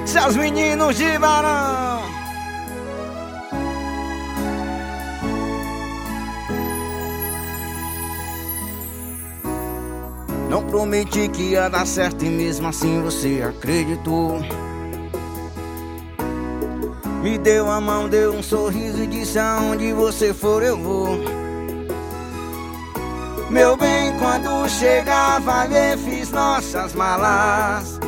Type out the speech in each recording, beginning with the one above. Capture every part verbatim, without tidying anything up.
Seus meninos de varão. Não prometi que ia dar certo e mesmo assim você acreditou. Me deu a mão, deu um sorriso e disse: aonde você for eu vou. Meu bem, quando chegar vai ver, fiz nossas malas.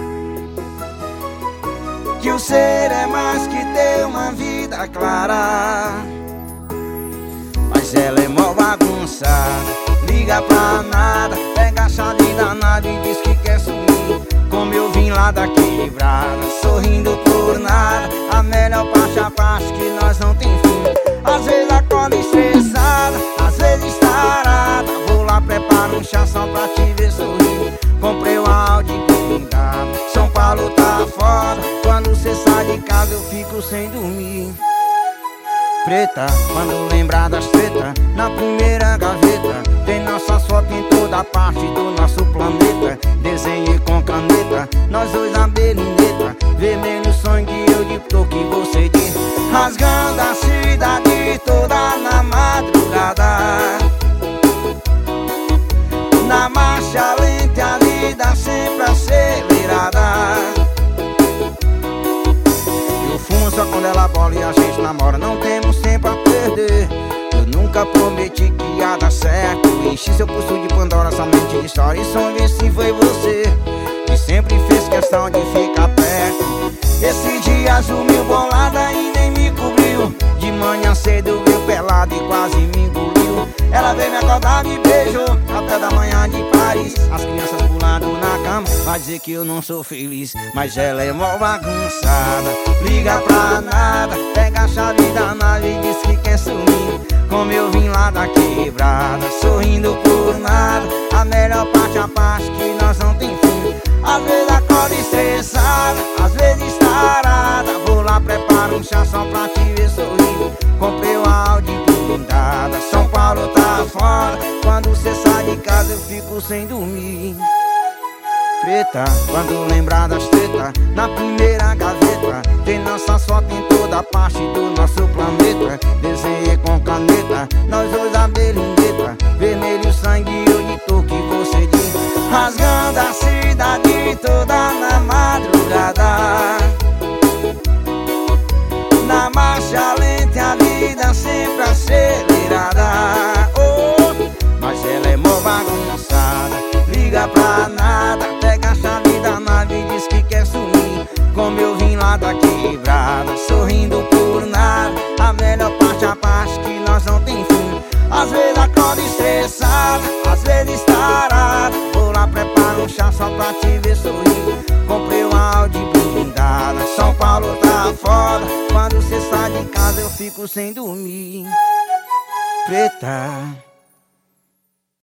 Que o ser é mais que ter uma vida clara. Mas ela é mó bagunçada, liga pra nada, pega a chave da nave e diz que quer sumir. Como eu vim lá da quebrada, sorrindo por nada. A melhor parte é a parte que nós não tem fim. Às vezes acorda estressada, às vezes tarada. Vou lá, preparo um chá só pra te ver sorrir. Comprei uma Audi blindada, São Paulo tá foda. Quando você sai de casa eu fico sem dormir. Preta, quando lembrar das treta, na primeira gaveta tem nossas fotos em toda parte do nosso planeta. Desenhei com caneta, nós dois na belineta. Vermelho sangue, eu de toque e você de. Rasgando a cidade toda na madrugada. Na marcha lenta e a vida sempre acelerada. Eu fumo só quando ela bola e a gente namora. Não temos tempo a perder. Eu nunca prometi que ia dar certo. Enchi seu pulso de Pandora somente de história. E só ver se foi você que sempre fez questão de ficar perto. Esse dia azul mil bolada e nem me cobriu. De manhã cedo veio pelado e quase me engoliu. Ela veio me acordar, me beijou até da manhã de Paris. As crianças pulando na cama, vai dizer que eu não sou feliz. Mas ela é mó bagunçada, liga pra nada, pega a chave da nave e diz que quer sumir. Como eu vim lá da quebrada, sorrindo por nada. A melhor parte é a parte que nós não tem fim. Às vezes acorda estressada, às vezes tarada. Vou lá, preparo um chá só pra te ver sorrir. Comprei uma Audi blindada, São Paulo tá fora. Quando você sai de casa eu fico sem dormir. Preta, quando lembrar das treta, na primeira gaveta tem nossas fotos em toda parte do nosso planeta. Desenhei com caneta, nós dois a belineta. Vermelho sangue, eu de toque e você de. Rasgando a cidade toda na madrugada. Na marcha lenta e a vida sempre acelerada. Oh, mas ela é mó bagunçada, liga pra nada, pega a chave da nave e diz que quer sumir. Como eu vim lá da quebrada, sorrindo por nada. A melhor parte é a parte que nós não tem fim. Às vezes acorda estressada, às vezes tarada. Vou lá, preparo um chá só pra te ver sorrir. Comprei uma Audi blindada, São Paulo tá foda. Quando você sai de casa eu fico sem dormir. Preta.